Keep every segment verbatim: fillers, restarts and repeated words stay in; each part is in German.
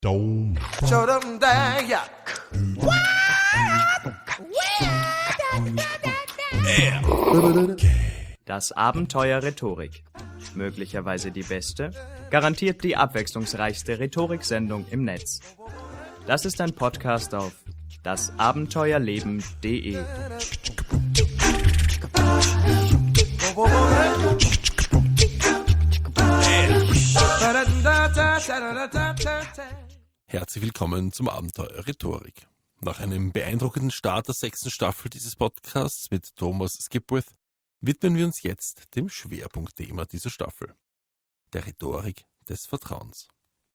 Dome. Show them that, yeah. Das Abenteuer Rhetorik. Möglicherweise die beste, garantiert die abwechslungsreichste Rhetoriksendung im Netz. Das ist ein Podcast auf dasabenteuerleben punkt de. Herzlich willkommen zum Abenteuer Rhetorik. Nach einem beeindruckenden Start der sechsten Staffel dieses Podcasts mit Thomas Skipwith widmen wir uns jetzt dem Schwerpunktthema dieser Staffel, der Rhetorik des Vertrauens.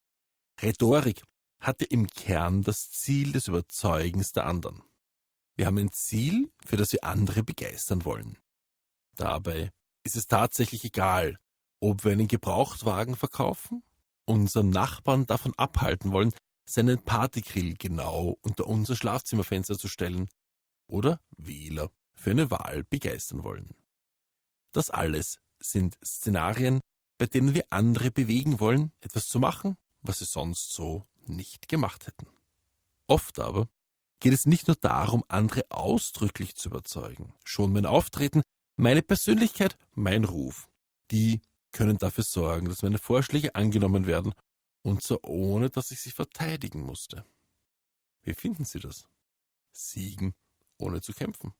Rhetorik hatte im Kern das Ziel des Überzeugens der anderen. Wir haben ein Ziel, für das wir andere begeistern wollen. Dabei ist es tatsächlich egal, ob wir einen Gebrauchtwagen verkaufen, unseren Nachbarn davon abhalten wollen, seinen Partygrill genau unter unser Schlafzimmerfenster zu stellen oder Wähler für eine Wahl begeistern wollen. Das alles sind Szenarien, bei denen wir andere bewegen wollen, etwas zu machen, was sie sonst so nicht gemacht hätten. Oft aber geht es nicht nur darum, andere ausdrücklich zu überzeugen. Schon mein Auftreten, meine Persönlichkeit, mein Ruf, die können dafür sorgen, dass meine Vorschläge angenommen werden, und so ohne, dass ich sie verteidigen musste. Wie finden Sie das? Siegen ohne zu kämpfen.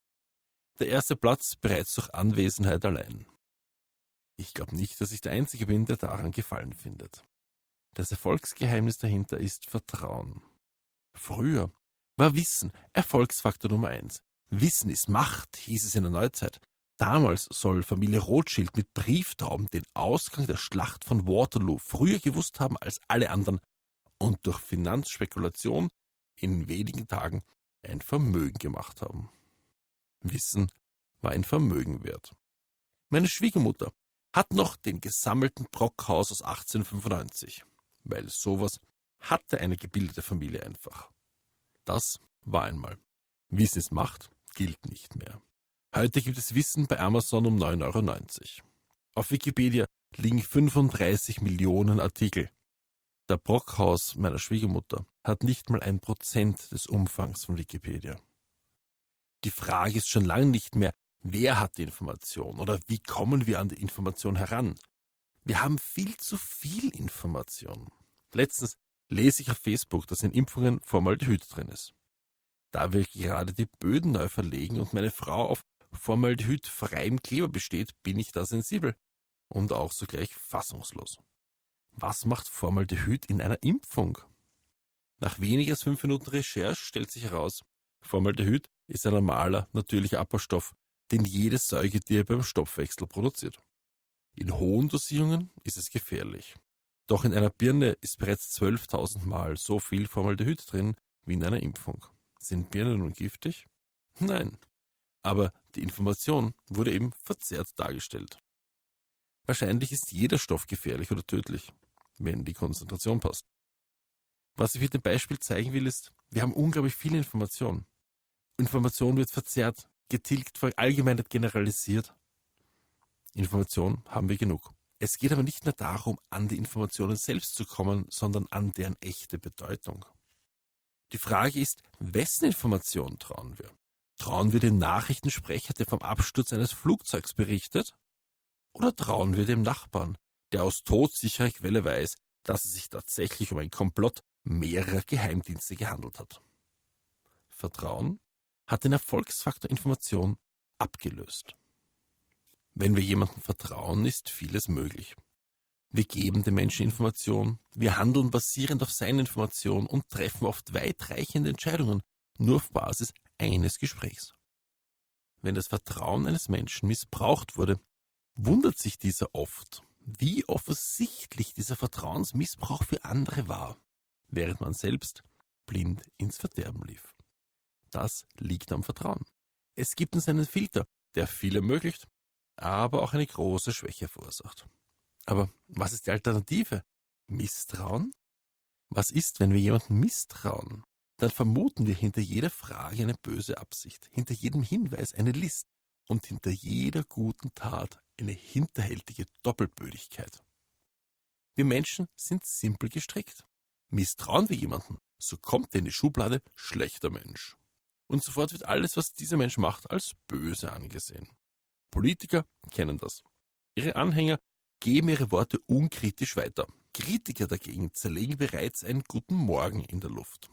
Der erste Platz bereits durch Anwesenheit allein. Ich glaube nicht, dass ich der Einzige bin, der daran Gefallen findet. Das Erfolgsgeheimnis dahinter ist Vertrauen. Früher war Wissen Erfolgsfaktor Nummer eins. Wissen ist Macht, hieß es in der Neuzeit. Damals soll Familie Rothschild mit Brieftauben den Ausgang der Schlacht von Waterloo früher gewusst haben als alle anderen und durch Finanzspekulation in wenigen Tagen ein Vermögen gemacht haben. Wissen war ein Vermögen wert. Meine Schwiegermutter hat noch den gesammelten Brockhaus aus achtzehnhundertfünfundneunzig, weil sowas hatte eine gebildete Familie einfach. Das war einmal. Wissen ist Macht, gilt nicht mehr. Heute gibt es Wissen bei Amazon um neun Euro neunzig. Auf Wikipedia liegen fünfunddreißig Millionen Artikel. Der Brockhaus meiner Schwiegermutter hat nicht mal ein Prozent des Umfangs von Wikipedia. Die Frage ist schon lange nicht mehr, wer hat die Information oder wie kommen wir an die Information heran. Wir haben viel zu viel Information. Letztens lese ich auf Facebook, dass in Impfungen Formaldehyd drin ist. Da wir gerade die Böden neu verlegen und meine Frau auf formaldehydfreiem Kleber besteht, bin ich da sensibel und auch sogleich fassungslos. Was macht Formaldehyd in einer Impfung? Nach weniger als fünf Minuten Recherche stellt sich heraus, Formaldehyd ist ein normaler, natürlicher Abbaustoff, den jedes Säugetier beim Stoffwechsel produziert. In hohen Dosierungen ist es gefährlich. Doch in einer Birne ist bereits zwölftausend Mal so viel Formaldehyd drin wie in einer Impfung. Sind Birnen nun giftig? Nein. Aber die Information wurde eben verzerrt dargestellt. Wahrscheinlich ist jeder Stoff gefährlich oder tödlich, wenn die Konzentration passt. Was ich mit dem Beispiel zeigen will, ist, wir haben unglaublich viel Information. Information wird verzerrt, getilgt, verallgemeinert, generalisiert. Information haben wir genug. Es geht aber nicht mehr darum, an die Informationen selbst zu kommen, sondern an deren echte Bedeutung. Die Frage ist, wessen Information trauen wir? Trauen wir dem Nachrichtensprecher, der vom Absturz eines Flugzeugs berichtet? Oder trauen wir dem Nachbarn, der aus todsicherer Quelle weiß, dass es sich tatsächlich um ein Komplott mehrerer Geheimdienste gehandelt hat? Vertrauen hat den Erfolgsfaktor Information abgelöst. Wenn wir jemandem vertrauen, ist vieles möglich. Wir geben den Menschen Information, wir handeln basierend auf seinen Informationen und treffen oft weitreichende Entscheidungen, nur auf Basis eines Gesprächs. Wenn das Vertrauen eines Menschen missbraucht wurde, wundert sich dieser oft, wie offensichtlich dieser Vertrauensmissbrauch für andere war, während man selbst blind ins Verderben lief. Das liegt am Vertrauen. Es gibt uns einen Filter, der viel ermöglicht, aber auch eine große Schwäche verursacht. Aber was ist die Alternative? Misstrauen? Was ist, wenn wir jemandem misstrauen? Dann vermuten wir hinter jeder Frage eine böse Absicht, hinter jedem Hinweis eine List und hinter jeder guten Tat eine hinterhältige Doppelbödigkeit. Wir Menschen sind simpel gestrickt. Misstrauen wir jemanden, so kommt er in die Schublade schlechter Mensch. Und sofort wird alles, was dieser Mensch macht, als böse angesehen. Politiker kennen das. Ihre Anhänger geben ihre Worte unkritisch weiter. Kritiker dagegen zerlegen bereits einen guten Morgen in der Luft.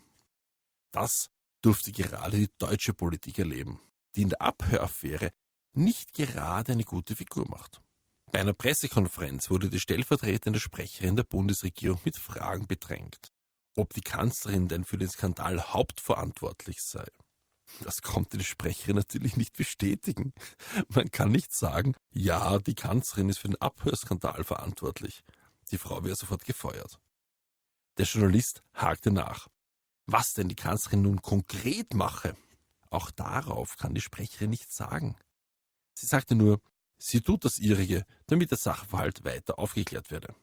Das durfte gerade die deutsche Politik erleben, die in der Abhöraffäre nicht gerade eine gute Figur macht. Bei einer Pressekonferenz wurde die stellvertretende Sprecherin der Bundesregierung mit Fragen bedrängt, ob die Kanzlerin denn für den Skandal hauptverantwortlich sei. Das konnte die Sprecherin natürlich nicht bestätigen. Man kann nicht sagen, ja, die Kanzlerin ist für den Abhörskandal verantwortlich. Die Frau wäre sofort gefeuert. Der Journalist hakte nach. Was denn die Kanzlerin nun konkret mache? Auch darauf kann die Sprecherin nichts sagen. Sie sagte nur, sie tut das Ihrige, damit der Sachverhalt weiter aufgeklärt werde.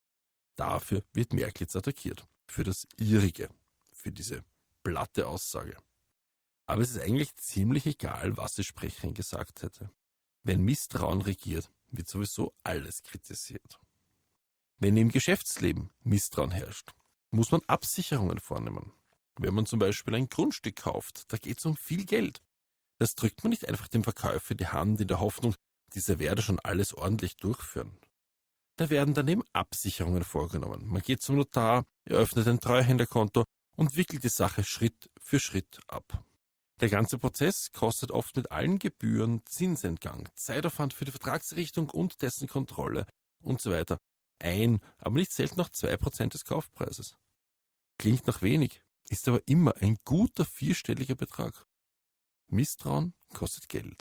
Dafür wird Merkel jetzt attackiert. Für das Ihrige. Für diese platte Aussage. Aber es ist eigentlich ziemlich egal, was die Sprecherin gesagt hätte. Wenn Misstrauen regiert, wird sowieso alles kritisiert. Wenn im Geschäftsleben Misstrauen herrscht, muss man Absicherungen vornehmen. Wenn man zum Beispiel ein Grundstück kauft, da geht es um viel Geld. Das drückt man nicht einfach dem Verkäufer in die Hand in der Hoffnung, dieser werde schon alles ordentlich durchführen. Da werden daneben Absicherungen vorgenommen. Man geht zum Notar, eröffnet ein Treuhänderkonto und wickelt die Sache Schritt für Schritt ab. Der ganze Prozess kostet oft mit allen Gebühren, Zinsentgang, Zeitaufwand für die Vertragsrichtung und dessen Kontrolle und so weiter ein, aber nicht selten noch zwei Prozent des Kaufpreises. Klingt noch wenig, ist aber immer ein guter vierstelliger Betrag. Misstrauen kostet Geld.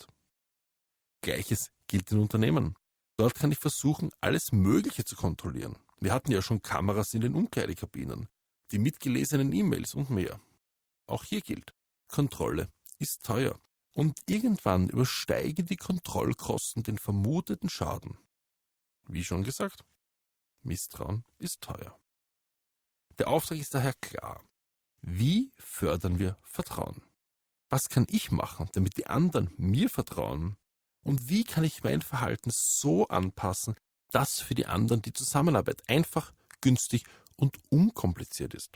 Gleiches gilt in Unternehmen. Dort kann ich versuchen, alles Mögliche zu kontrollieren. Wir hatten ja schon Kameras in den Umkleidekabinen, die mitgelesenen E-Mails und mehr. Auch hier gilt, Kontrolle ist teuer und irgendwann übersteigen die Kontrollkosten den vermuteten Schaden. Wie schon gesagt, Misstrauen ist teuer. Der Auftrag ist daher klar. Wie fördern wir Vertrauen? Was kann ich machen, damit die anderen mir vertrauen? Und wie kann ich mein Verhalten so anpassen, dass für die anderen die Zusammenarbeit einfach, günstig und unkompliziert ist?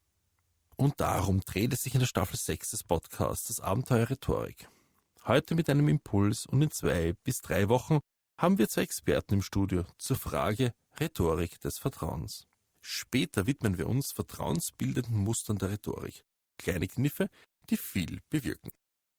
Und darum dreht es sich in der Staffel sechs des Podcasts Das Abenteuer Rhetorik. Heute mit einem Impuls und in zwei bis drei Wochen haben wir zwei Experten im Studio zur Frage Rhetorik des Vertrauens. Später widmen wir uns vertrauensbildenden Mustern der Rhetorik. Kleine Kniffe, die viel bewirken.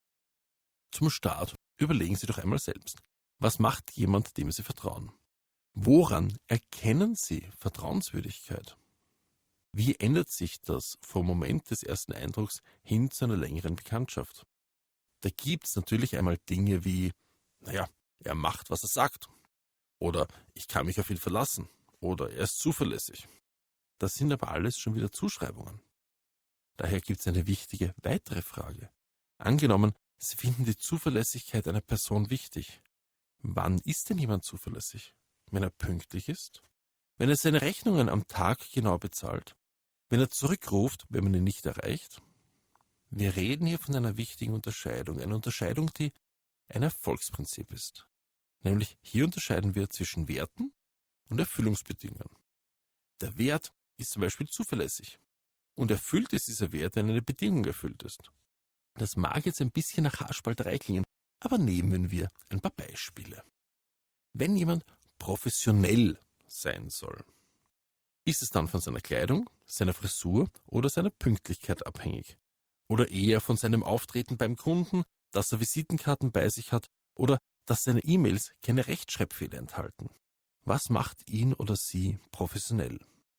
Zum Start überlegen Sie doch einmal selbst. Was macht jemand, dem Sie vertrauen? Woran erkennen Sie Vertrauenswürdigkeit? Wie ändert sich das vom Moment des ersten Eindrucks hin zu einer längeren Bekanntschaft? Da gibt es natürlich einmal Dinge wie, naja, er macht, was er sagt. Oder ich kann mich auf ihn verlassen. Oder er ist zuverlässig. Das sind aber alles schon wieder Zuschreibungen. Daher gibt es eine wichtige weitere Frage. Angenommen, Sie finden die Zuverlässigkeit einer Person wichtig. Wann ist denn jemand zuverlässig? Wenn er pünktlich ist? Wenn er seine Rechnungen am Tag genau bezahlt? Wenn er zurückruft, wenn man ihn nicht erreicht? Wir reden hier von einer wichtigen Unterscheidung. Eine Unterscheidung, die ein Erfolgsprinzip ist. Nämlich hier unterscheiden wir zwischen Werten und Erfüllungsbedingungen. Der Wert ist zum Beispiel zuverlässig. Und erfüllt ist dieser Wert, wenn eine Bedingung erfüllt ist. Das mag jetzt ein bisschen nach Haarspalterei klingen, aber nehmen wir ein paar Beispiele. Wenn jemand professionell sein soll, ist es dann von seiner Kleidung, seiner Frisur oder seiner Pünktlichkeit abhängig? Oder eher von seinem Auftreten beim Kunden, dass er Visitenkarten bei sich hat oder dass seine E-Mails keine Rechtschreibfehler enthalten? Was macht ihn oder sie professionell?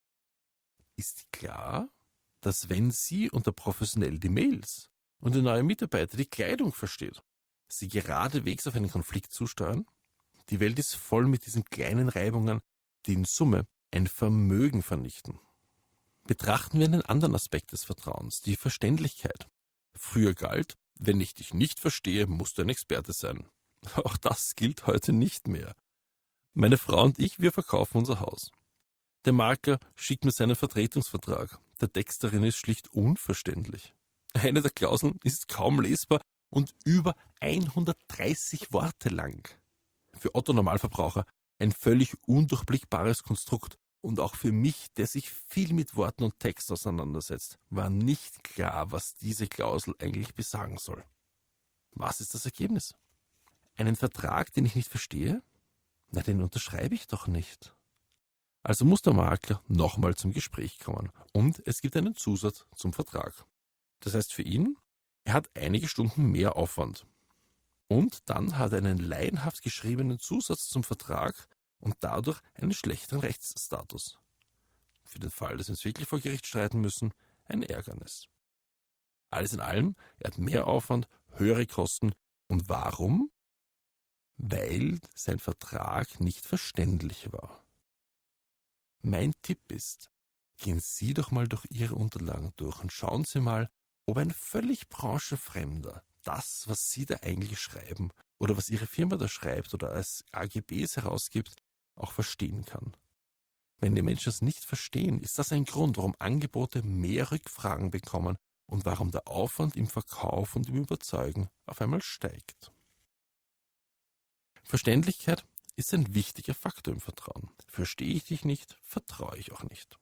Ist klar, dass wenn Sie unter professionell die Mails und der neue Mitarbeiter die Kleidung versteht, Sie geradewegs auf einen Konflikt zusteuern? Die Welt ist voll mit diesen kleinen Reibungen, die in Summe ein Vermögen vernichten. Betrachten wir einen anderen Aspekt des Vertrauens, die Verständlichkeit. Früher galt, wenn ich dich nicht verstehe, musst du ein Experte sein. Auch das gilt heute nicht mehr. Meine Frau und ich, wir verkaufen unser Haus. Der Makler schickt mir seinen Vertretungsvertrag. Der Text darin ist schlicht unverständlich. Eine der Klauseln ist kaum lesbar und über hundertdreißig Worte lang. Für Otto-Normalverbraucher ein völlig undurchblickbares Konstrukt Und auch für mich, der sich viel mit Worten und Text auseinandersetzt, war nicht klar, was diese Klausel eigentlich besagen soll. Was ist das Ergebnis? Einen Vertrag, den ich nicht verstehe? Na, den unterschreibe ich doch nicht. Also muss der Makler nochmal zum Gespräch kommen und es gibt einen Zusatz zum Vertrag. Das heißt für ihn, er hat einige Stunden mehr Aufwand. Und dann hat er einen laienhaft geschriebenen Zusatz zum Vertrag und dadurch einen schlechteren Rechtsstatus. Für den Fall, dass wir uns wirklich vor Gericht streiten müssen, ein Ärgernis. Alles in allem, er hat mehr Aufwand, höhere Kosten. Und warum? Weil sein Vertrag nicht verständlich war. Mein Tipp ist, gehen Sie doch mal durch Ihre Unterlagen durch und schauen Sie mal, ob ein völlig branchenfremder das, was Sie da eigentlich schreiben oder was Ihre Firma da schreibt oder als A G Bs herausgibt, auch verstehen kann. Wenn die Menschen es nicht verstehen, ist das ein Grund, warum Angebote mehr Rückfragen bekommen und warum der Aufwand im Verkauf und im Überzeugen auf einmal steigt. Verständlichkeit ist ein wichtiger Faktor im Vertrauen. Verstehe ich dich nicht, vertraue ich auch nicht.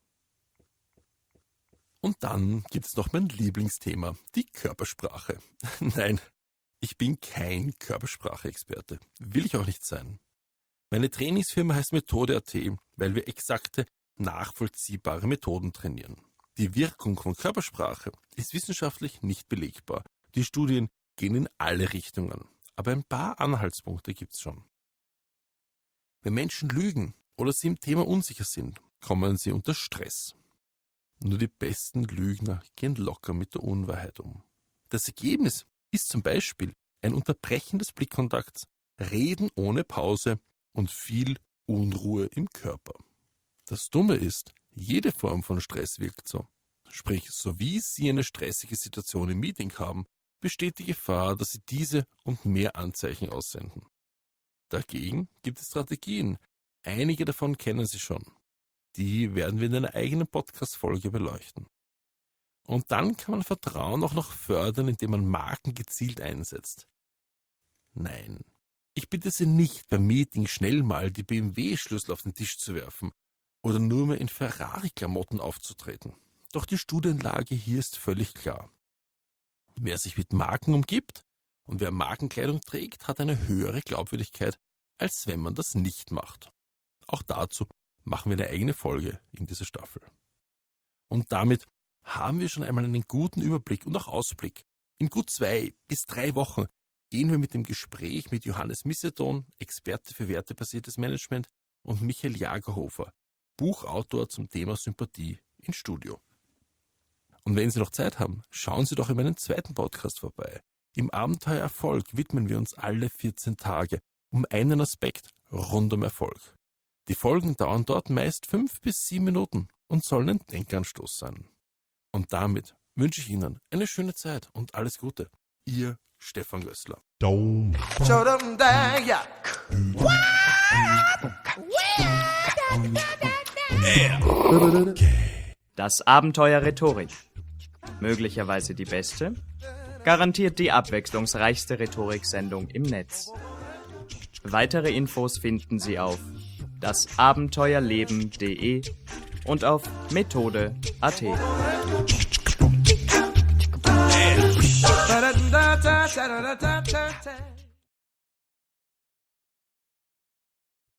Und dann gibt es noch mein Lieblingsthema, die Körpersprache. Nein, ich bin kein Körpersprache-Experte. Will ich auch nicht sein. Meine Trainingsfirma heißt Methode Punkt A T, weil wir exakte, nachvollziehbare Methoden trainieren. Die Wirkung von Körpersprache ist wissenschaftlich nicht belegbar. Die Studien gehen in alle Richtungen. Aber ein paar Anhaltspunkte gibt es schon. Wenn Menschen lügen oder sie im Thema unsicher sind, kommen sie unter Stress. Nur die besten Lügner gehen locker mit der Unwahrheit um. Das Ergebnis ist zum Beispiel ein Unterbrechen des Blickkontakts, Reden ohne Pause und viel Unruhe im Körper. Das Dumme ist, jede Form von Stress wirkt so. Sprich, so wie Sie eine stressige Situation im Meeting haben, besteht die Gefahr, dass Sie diese und mehr Anzeichen aussenden. Dagegen gibt es Strategien. Einige davon kennen Sie schon. Die werden wir in einer eigenen Podcast-Folge beleuchten. Und dann kann man Vertrauen auch noch fördern, indem man Marken gezielt einsetzt. Nein, ich bitte Sie nicht, beim Meeting schnell mal die B M W-Schlüssel auf den Tisch zu werfen oder nur mehr in Ferrari-Klamotten aufzutreten. Doch die Studienlage hier ist völlig klar. Wer sich mit Marken umgibt und wer Markenkleidung trägt, hat eine höhere Glaubwürdigkeit, als wenn man das nicht macht. Auch dazu machen wir eine eigene Folge in dieser Staffel. Und damit haben wir schon einmal einen guten Überblick und auch Ausblick. In gut zwei bis drei Wochen gehen wir mit dem Gespräch mit Johannes Misseton, Experte für wertebasiertes Management, und Michael Jagerhofer, Buchautor zum Thema Sympathie, ins Studio. Und wenn Sie noch Zeit haben, schauen Sie doch in meinem zweiten Podcast vorbei. Im Abenteuer Erfolg widmen wir uns alle vierzehn Tage um einen Aspekt rund um Erfolg. Die Folgen dauern dort meist fünf bis sieben Minuten und sollen ein Denkanstoß sein. Und damit wünsche ich Ihnen eine schöne Zeit und alles Gute. Ihr Stefan Gößler. Show them that, yeah. Das Abenteuer Rhetorik. Möglicherweise die beste, garantiert die abwechslungsreichste Rhetoriksendung im Netz. Weitere Infos finden Sie auf das abenteuerleben punkt de und auf Methode punkt A T. Da-da-da-da-da-da-da-da-da.